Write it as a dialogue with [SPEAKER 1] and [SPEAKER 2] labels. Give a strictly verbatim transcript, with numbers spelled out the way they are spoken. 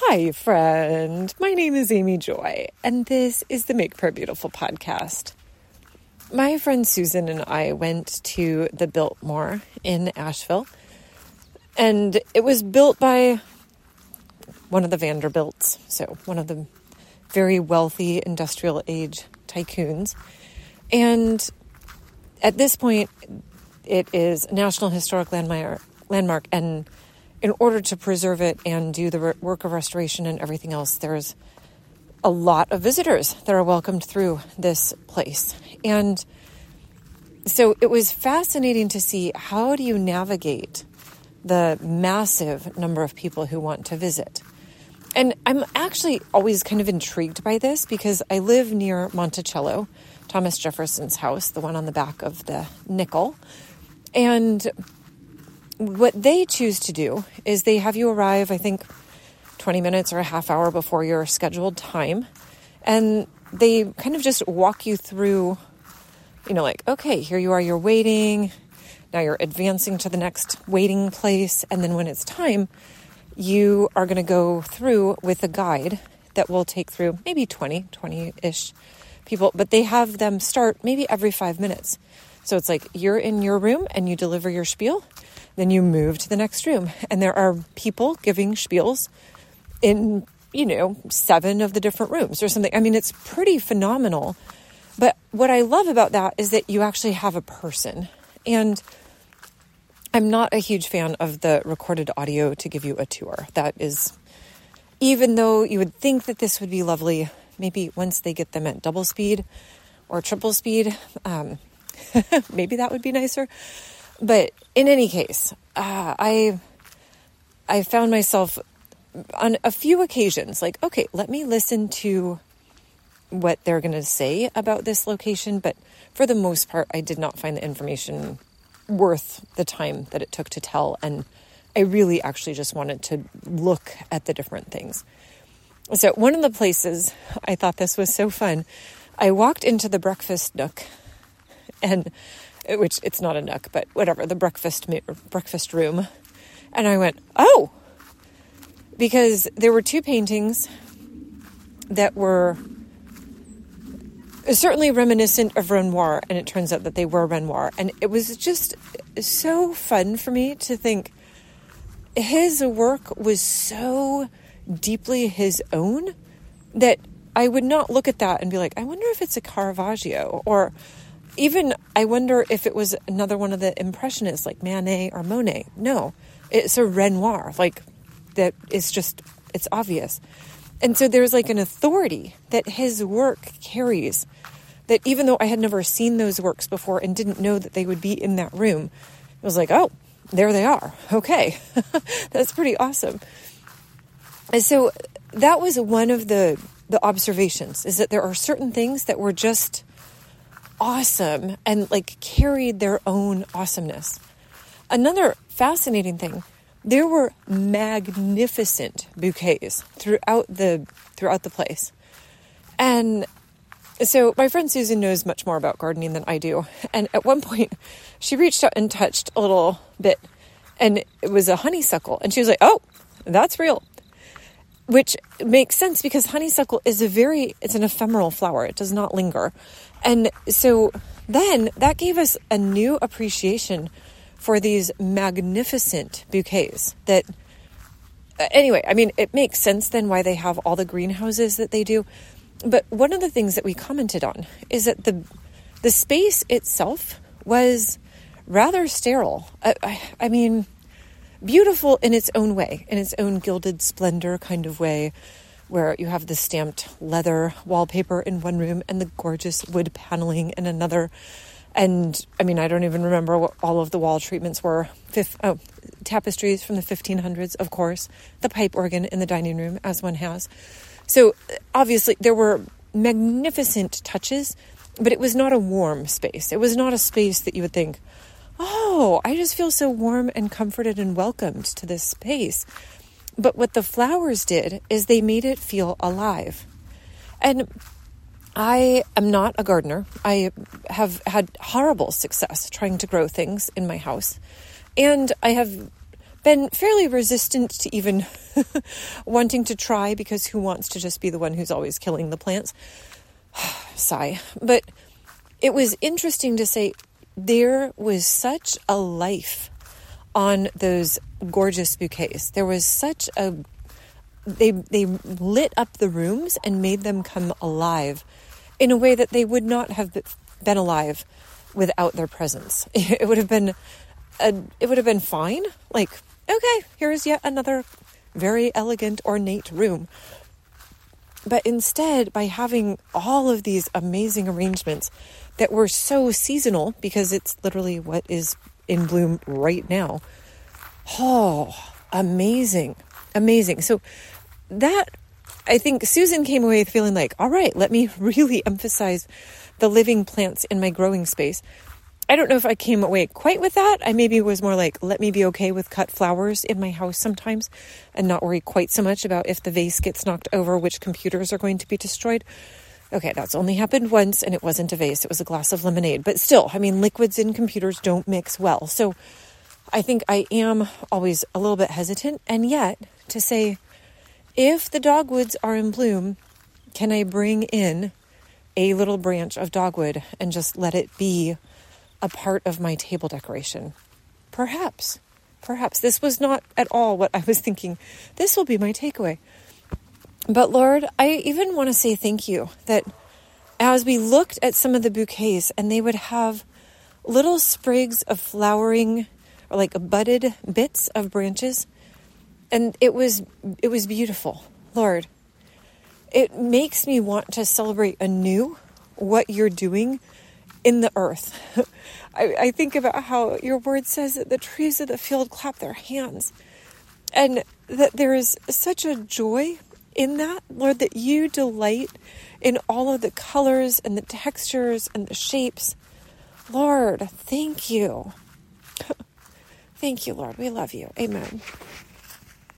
[SPEAKER 1] Hi, friend. My name is Amy Joy, and this is the Make Prayer Beautiful podcast. My friend Susan and I went to the Biltmore in Asheville, and it was built by one of the Vanderbilts, so one of the very wealthy industrial age tycoons. And at this point, it is a National Historic Landmark, landmark and in order to preserve it and do the work of restoration and everything else, there's a lot of visitors that are welcomed through this place. And so it was fascinating to see, how do you navigate the massive number of people who want to visit? And I'm actually always kind of intrigued by this because I live near Monticello, Thomas Jefferson's house, the one on the back of the nickel. And what they choose to do is they have you arrive, I think, twenty minutes or a half hour before your scheduled time. And they kind of just walk you through, you know, like, okay, here you are, you're waiting. Now you're advancing to the next waiting place. And then when it's time, you are going to go through with a guide that will take through maybe twenty, twenty-ish people. But they have them start maybe every five minutes. So it's like you're in your room and you deliver your spiel. Then you move to the next room, and there are people giving spiels in, you know, seven of the different rooms or something. I mean, it's pretty phenomenal. But what I love about that is that you actually have a person. And I'm not a huge fan of the recorded audio to give you a tour. That is, even though you would think that this would be lovely, maybe once they get them at double speed or triple speed, um, maybe that would be nicer. But in any case, uh, I I found myself on a few occasions like, okay, let me listen to what they're going to say about this location. But for the most part, I did not find the information worth the time that it took to tell. And I really actually just wanted to look at the different things. So one of the places, I thought this was so fun, I walked into the breakfast nook, and which it's not a nook, but whatever, the breakfast breakfast room. And I went, oh, because there were two paintings that were certainly reminiscent of Renoir, and it turns out that they were Renoir. And it was just so fun for me to think his work was so deeply his own that I would not look at that and be like, I wonder if it's a Caravaggio, or even, I wonder if it was another one of the Impressionists, like Manet or Monet. No, it's a Renoir. Like, that is just, it's obvious. And so there's like an authority that his work carries, that even though I had never seen those works before and didn't know that they would be in that room, I was like, oh, there they are. Okay, that's pretty awesome. And so that was one of the, the observations, is that there are certain things that were just awesome and like carried their own awesomeness. Another fascinating thing, there were magnificent bouquets throughout the throughout the place. And so my friend Susan knows much more about gardening than I do. And at one point she reached out and touched a little bit, and it was a honeysuckle. And she was like, oh, that's real. Which makes sense, because honeysuckle is a very, it's an ephemeral flower. It does not linger. And so then that gave us a new appreciation for these magnificent bouquets that, uh, anyway, I mean, it makes sense then why they have all the greenhouses that they do. But one of the things that we commented on is that the the space itself was rather sterile. I, I, I mean, beautiful in its own way, in its own gilded splendor kind of way, where you have the stamped leather wallpaper in one room and the gorgeous wood paneling in another. And I mean, I don't even remember what all of the wall treatments were. Fifth, oh, tapestries from the fifteen hundreds, of course. The pipe organ in the dining room, as one has. So obviously there were magnificent touches, but it was not a warm space. It was not a space that you would think, oh, I just feel so warm and comforted and welcomed to this space. But what the flowers did is they made it feel alive. And I am not a gardener. I have had horrible success trying to grow things in my house. And I have been fairly resistant to even wanting to try, because who wants to just be the one who's always killing the plants? Sigh. But it was interesting to say there was such a life on those gorgeous bouquets. There was such a... They, they lit up the rooms and made them come alive in a way that they would not have been alive without their presence. It would have been... A, it would have been fine. Like, okay, here's yet another very elegant, ornate room. But instead, by having all of these amazing arrangements that were so seasonal, because it's literally what is in bloom right now. Oh, amazing. Amazing. So that, I think Susan came away feeling like, all right, let me really emphasize the living plants in my growing space. I don't know if I came away quite with that. I maybe was more like, let me be okay with cut flowers in my house sometimes and not worry quite so much about if the vase gets knocked over, which computers are going to be destroyed. Okay, that's only happened once, and it wasn't a vase. It was a glass of lemonade. But still, I mean, liquids in computers don't mix well. So I think I am always a little bit hesitant. And yet, to say, if the dogwoods are in bloom, can I bring in a little branch of dogwood and just let it be a part of my table decoration? Perhaps, perhaps this was not at all what I was thinking. This will be my takeaway. But Lord, I even want to say thank you that as we looked at some of the bouquets and they would have little sprigs of flowering or like budded bits of branches, and it was, it was beautiful. Lord, it makes me want to celebrate anew what you're doing in the earth. I, I think about how your word says that the trees of the field clap their hands, and that there is such a joy in that, Lord, that you delight in all of the colors and the textures and the shapes. Lord, thank you. Thank you, Lord. We love you. Amen.